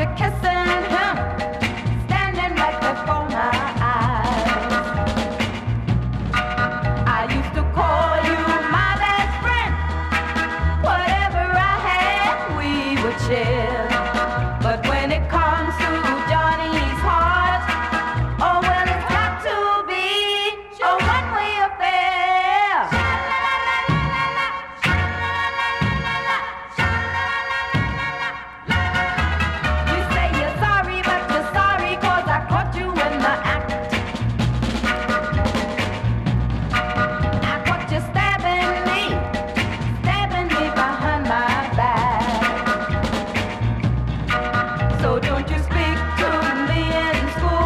kissing him, standing right before my eyes. I used to call you my best friend. Whatever I had, we would share.